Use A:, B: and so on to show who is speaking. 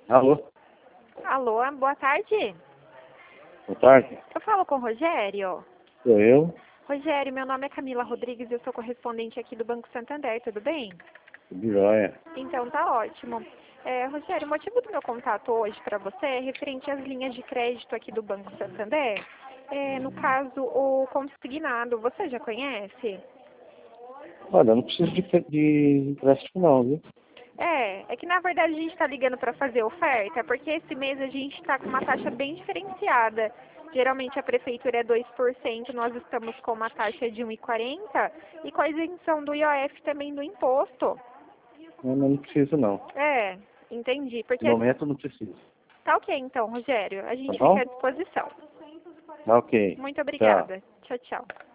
A: Alô?
B: Alô, boa tarde.
A: Boa tarde.
B: Eu falo com o Rogério.
A: Sou eu.
B: Rogério, meu nome é Camila Rodrigues e eu sou correspondente aqui do Banco Santander, tudo bem?
A: Tudo jóia.
B: Então tá ótimo. Rogério, o motivo do meu contato hoje para você é referente às linhas de crédito aqui do Banco Santander. No caso, o consignado, você já conhece?
A: Olha, eu não preciso de empréstimo não, viu?
B: É que na verdade a gente está ligando para fazer oferta, porque esse mês a gente está com uma taxa bem diferenciada. Geralmente a prefeitura é 2%, nós estamos com uma taxa de 1,40 e com a isenção do IOF também do imposto.
A: Não preciso não.
B: Entendi.
A: No
B: Porque
A: momento eu não preciso.
B: tá ok então, Rogério. A
A: Tá
B: gente fica
A: bom?
B: à disposição.
A: Tá ok.
B: Muito
A: Tchau.
B: obrigada. Tchau, tchau.